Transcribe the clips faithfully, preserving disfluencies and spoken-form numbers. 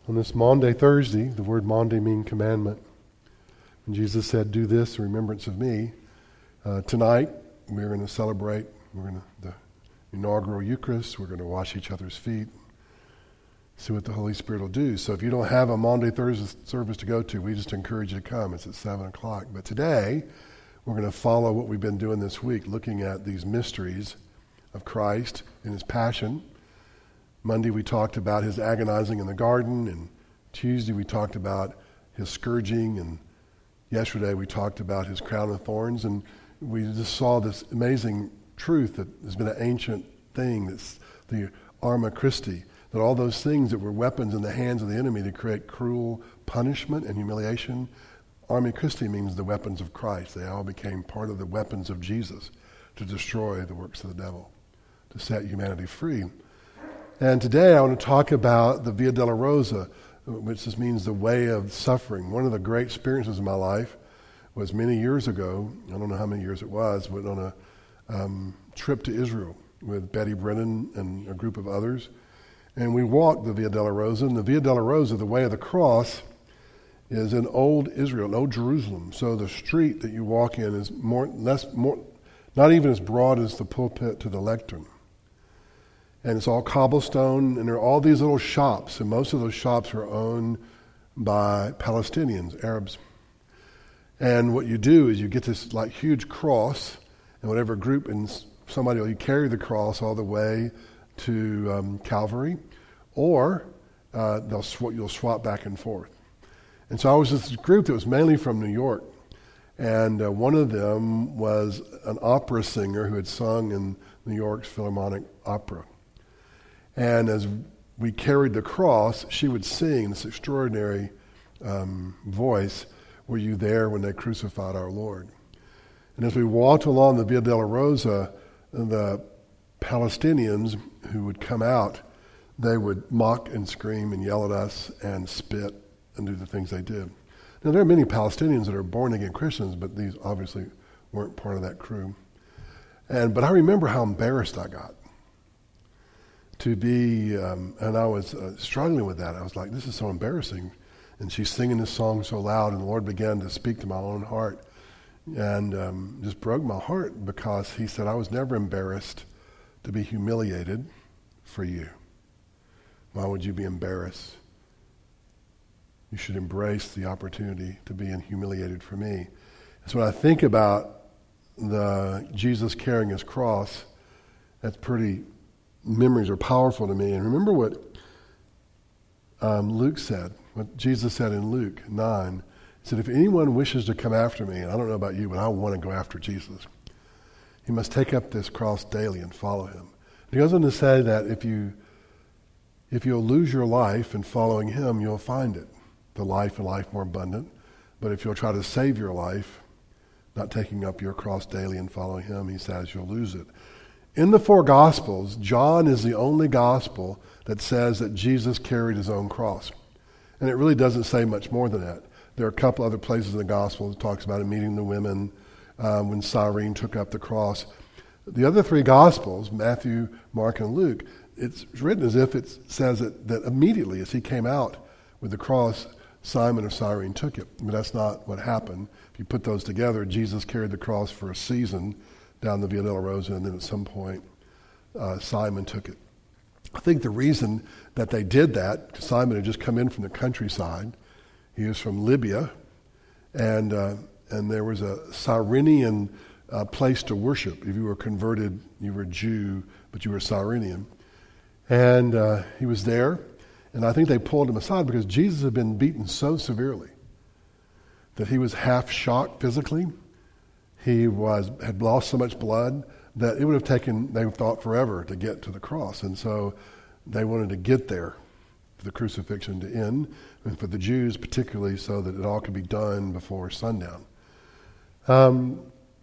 On this Maundy Thursday, the word Maundy means commandment. And Jesus said, do this in remembrance of me. Uh, tonight, we're going to celebrate, we're going to, the inaugural Eucharist, we're going to wash each other's feet, see what the Holy Spirit will do. So if you don't have a Maundy Thursday service to go to, we just encourage you to come. It's at seven o'clock. But today, we're going to follow what we've been doing this week, looking at these mysteries of Christ and his passion. Monday we talked about his agonizing in the garden, and Tuesday we talked about his scourging, and yesterday we talked about his crown of thorns, and we just saw this amazing truth that has been an ancient thing, that's the Arma Christi, that all those things that were weapons in the hands of the enemy to create cruel punishment and humiliation, Arma Christi means the weapons of Christ. They all became part of the weapons of Jesus to destroy the works of the devil, to set humanity free. And today I want to talk about the Via Dolorosa, which just means the way of suffering. One of the great experiences in my life was many years ago, I don't know how many years it was, but on a um, trip to Israel with Betty Brennan and a group of others. And we walked the Via Dolorosa, and the Via Dolorosa, the way of the cross, is in old Israel, old Jerusalem. So the street that you walk in is more, less, more, not even as broad as the pulpit to the lectern. And it's all cobblestone, and there are all these little shops, and most of those shops are owned by Palestinians, Arabs. And what you do is you get this like huge cross, and whatever group, and somebody will you carry the cross all the way to um, Calvary, or uh, they'll sw- you'll swap back and forth. And so I was with this group that was mainly from New York, and uh, one of them was an opera singer who had sung in New York's Philharmonic Opera. And as we carried the cross, she would sing this extraordinary um, voice, "Were you there when they crucified our Lord?" And as we walked along the Via Dolorosa, the Palestinians who would come out, they would mock and scream and yell at us and spit and do the things they did. Now, there are many Palestinians that are born-again Christians, but these obviously weren't part of that crew. And but I remember how embarrassed I got to be, um, and I was uh, struggling with that. I was like, this is so embarrassing. And she's singing this song so loud, and the Lord began to speak to my own heart, and um, just broke my heart, because he said, I was never embarrassed to be humiliated for you. Why would you be embarrassed? You should embrace the opportunity to be humiliated for me. So when I think about the Jesus carrying his cross, that's pretty, memories are powerful to me. And remember what um, Luke said, what Jesus said in Luke nine. He said, if anyone wishes to come after me, and I don't know about you, but I want to go after Jesus, he must take up this cross daily and follow him. And he goes on to say that if you, if you'll lose your life in following him, you'll find it, the life and life more abundant. But if you'll try to save your life, not taking up your cross daily and following him, he says you'll lose it. In the four Gospels, John is the only Gospel that says that Jesus carried his own cross. And it really doesn't say much more than that. There are a couple other places in the Gospel that talks about him meeting the women um, when Cyrene took up the cross. The other three Gospels, Matthew, Mark, and Luke, it's written as if it says that, that immediately as he came out with the cross, Simon of Cyrene took it. But that's not what happened. If you put those together, Jesus carried the cross for a season down the Via Dolorosa, and then at some point, uh, Simon took it. I think the reason that they did that, because Simon had just come in from the countryside, he was from Libya, and uh, and there was a Cyrenian uh, place to worship. If you were converted, you were a Jew, but you were Cyrenian. And uh, he was there, and I think they pulled him aside because Jesus had been beaten so severely that he was half shocked physically. He was had lost so much blood that it would have taken, they thought, forever to get to the cross. And so they wanted to get there for the crucifixion to end, and for the Jews particularly, so that it all could be done before sundown. Um,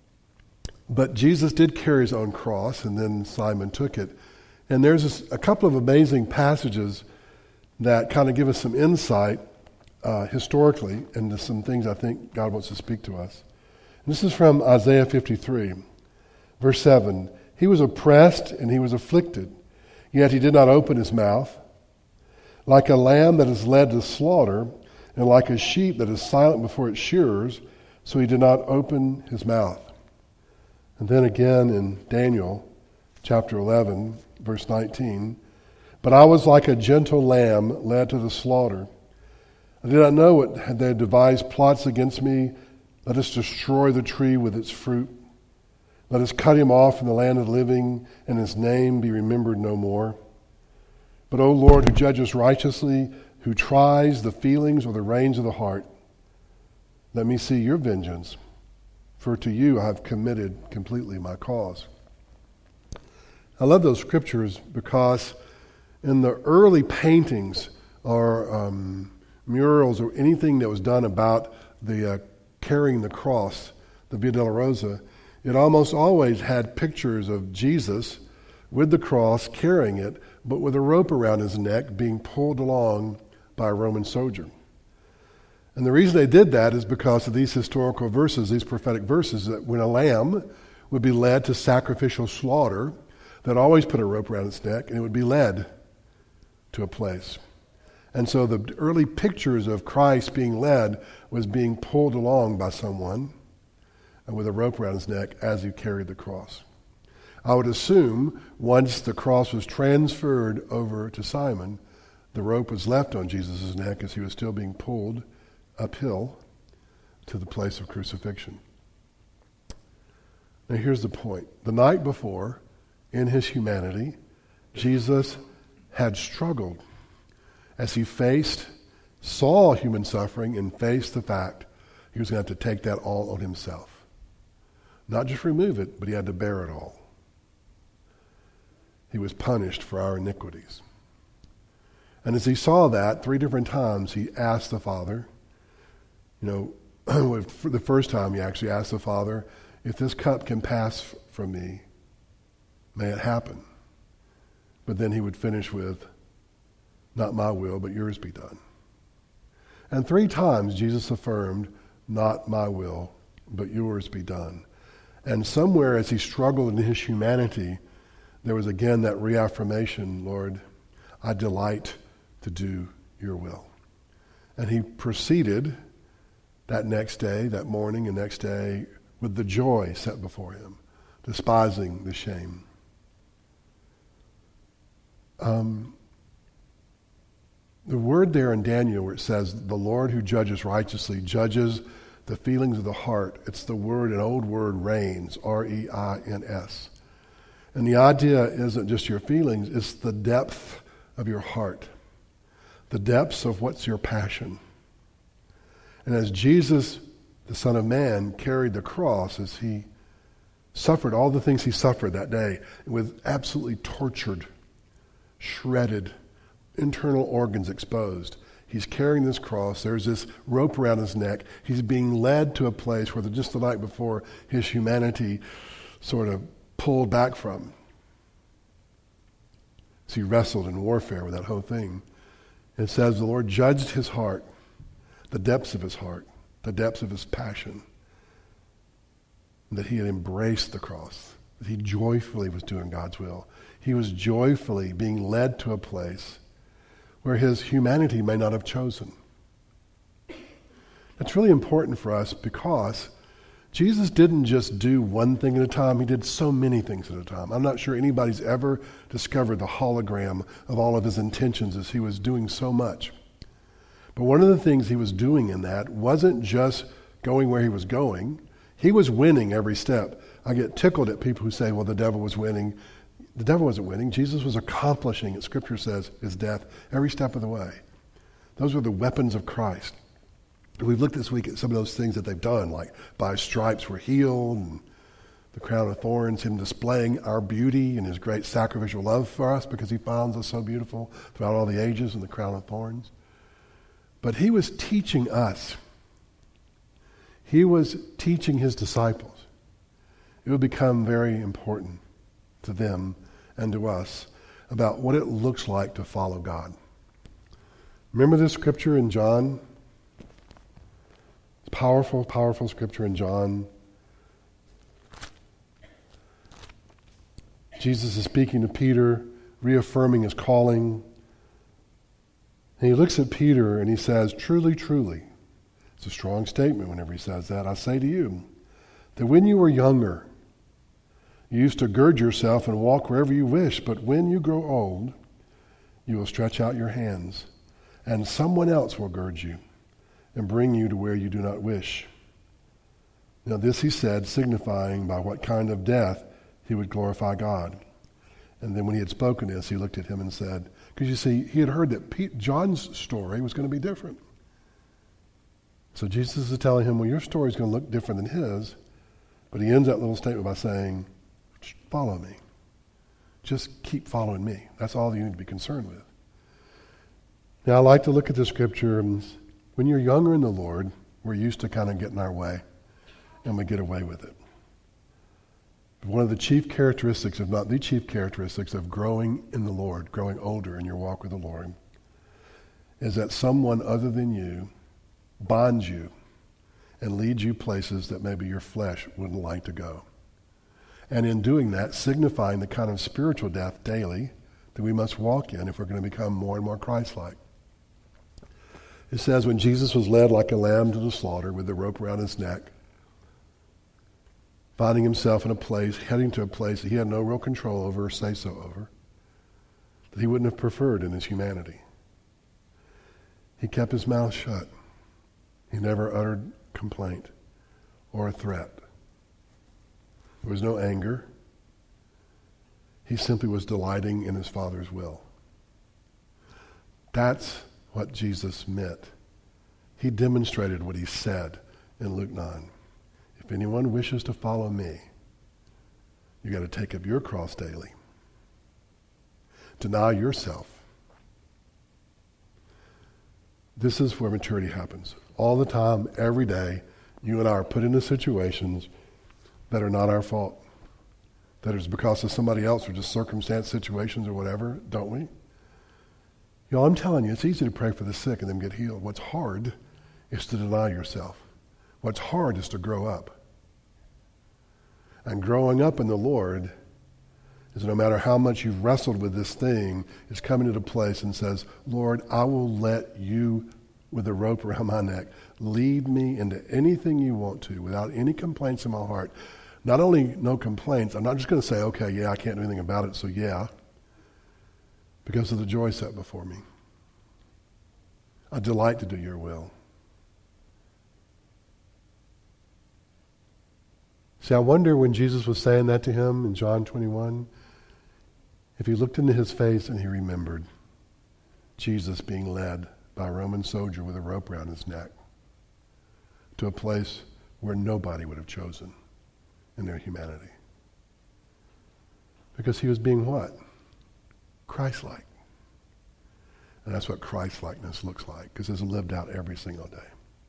but Jesus did carry his own cross, and then Simon took it. And there's this, a couple of amazing passages that kind of give us some insight uh, historically into some things I think God wants to speak to us. This is from Isaiah fifty-three, verse seven. He was oppressed and he was afflicted, yet he did not open his mouth. Like a lamb that is led to slaughter, and like a sheep that is silent before its shearers, so he did not open his mouth. And then again in Daniel chapter eleven, verse nineteen, but I was like a gentle lamb led to the slaughter. I did not know it had they devised plots against me. Let us destroy the tree with its fruit. Let us cut him off from the land of the living, and his name be remembered no more. But, O Lord, who judges righteously, who tries the feelings or the reins of the heart, let me see your vengeance, for to you I have committed completely my cause. I love those scriptures because in the early paintings or um, murals or anything that was done about the uh, carrying the cross, the Via Dolorosa, it almost always had pictures of Jesus with the cross carrying it, but with a rope around his neck being pulled along by a Roman soldier. And the reason they did that is because of these historical verses, these prophetic verses, that when a lamb would be led to sacrificial slaughter, they'd always put a rope around its neck, and it would be led to a place. And so the early pictures of Christ being led was being pulled along by someone and with a rope around his neck as he carried the cross. I would assume once the cross was transferred over to Simon, the rope was left on Jesus' neck as he was still being pulled uphill to the place of crucifixion. Now here's the point. The night before, in his humanity, Jesus had struggled as he faced, saw human suffering and faced the fact he was going to have to take that all on himself. Not just remove it, but he had to bear it all. He was punished for our iniquities. And as he saw that, three different times he asked the Father, you know, for the first time he actually asked the Father, if this cup can pass from me, may it happen. But then he would finish with, not my will, but yours be done. And three times Jesus affirmed, not my will, but yours be done. And somewhere as he struggled in his humanity, there was again that reaffirmation, Lord, I delight to do your will. And he proceeded that next day, that morning and next day, with the joy set before him, despising the shame. Um, the word there in Daniel where it says, the Lord who judges righteously, judges the feelings of the heart. It's the word, an old word, reins, R E I N S. And the idea isn't just your feelings, it's the depth of your heart. The depths of what's your passion. And as Jesus, the Son of Man, carried the cross, as he suffered all the things he suffered that day, with absolutely tortured, shredded, internal organs exposed. He's carrying this cross. There's this rope around his neck. He's being led to a place where the, just the night before his humanity sort of pulled back from. So he wrestled in warfare with that whole thing. It says the Lord judged his heart, the depths of his heart, the depths of his passion, and that he had embraced the cross, that he joyfully was doing God's will. He was joyfully being led to a place where his humanity may not have chosen. That's really important for us because Jesus didn't just do one thing at a time. He did so many things at a time. I'm not sure anybody's ever discovered the hologram of all of his intentions as he was doing so much. But one of the things he was doing in that wasn't just going where he was going. He was winning every step. I get tickled at people who say, well, the devil was winning. The devil wasn't winning. Jesus was accomplishing, as Scripture says, his death every step of the way. Those were the weapons of Christ. We've looked this week at some of those things that they've done, like by stripes we're healed, and the crown of thorns, him displaying our beauty and his great sacrificial love for us because he finds us so beautiful throughout all the ages, and the crown of thorns. But he was teaching us. He was teaching his disciples. It would become very important to them and to us about what it looks like to follow God. Remember this scripture in John? Powerful, powerful scripture in John. Jesus is speaking to Peter, reaffirming his calling. And he looks at Peter and he says, truly, truly, it's a strong statement whenever he says that, I say to you, that when you were younger, you used to gird yourself and walk wherever you wish, but when you grow old, you will stretch out your hands, and someone else will gird you and bring you to where you do not wish. Now this he said, signifying by what kind of death he would glorify God. And then when he had spoken this, he looked at him and said, because you see, he had heard that Pete, John's story was going to be different. So Jesus is telling him, well, your story is going to look different than his, but he ends that little statement by saying, follow me. Just keep following me. That's all you need to be concerned with. Now, I like to look at the scripture, and when you're younger in the Lord, we're used to kind of getting our way, and we get away with it. One of the chief characteristics, if not the chief characteristics, of growing in the Lord, growing older in your walk with the Lord, is that someone other than you bonds you and leads you places that maybe your flesh wouldn't like to go. And in doing that, signifying the kind of spiritual death daily that we must walk in if we're going to become more and more Christ-like. It says, when Jesus was led like a lamb to the slaughter with the rope around his neck, finding himself in a place, heading to a place that he had no real control over or say-so over, that he wouldn't have preferred in his humanity. He kept his mouth shut. He never uttered complaint or a threat. There was no anger. He simply was delighting in his Father's will. That's what Jesus meant. He demonstrated what he said in Luke nine. If anyone wishes to follow me, you got to take up your cross daily. Deny yourself. This is where maturity happens. All the time, every day, you and I are put into situations that are not our fault. That is because of somebody else or just circumstance, situations or whatever, don't we? You know, I'm telling you, it's easy to pray for the sick and them get healed. What's hard is to deny yourself. What's hard is to grow up. And growing up in the Lord is no matter how much you've wrestled with this thing, is coming to the place and says, Lord, I will let you, with a rope around my neck, lead me into anything you want to without any complaints in my heart. Not only no complaints, I'm not just going to say, okay, yeah, I can't do anything about it, so yeah, because of the joy set before me. I delight to do your will. See, I wonder when Jesus was saying that to him in John twenty-one, if he looked into his face and he remembered Jesus being led by a Roman soldier with a rope around his neck to a place where nobody would have chosen in their humanity. Because he was being what? Christ-like. And that's what Christ-likeness looks like, because it's lived out every single day.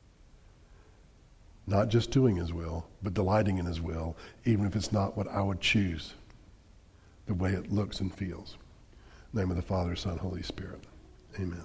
Not just doing his will, but delighting in his will, even if it's not what I would choose, the way it looks and feels. In the name of the Father, Son, Holy Spirit. Amen.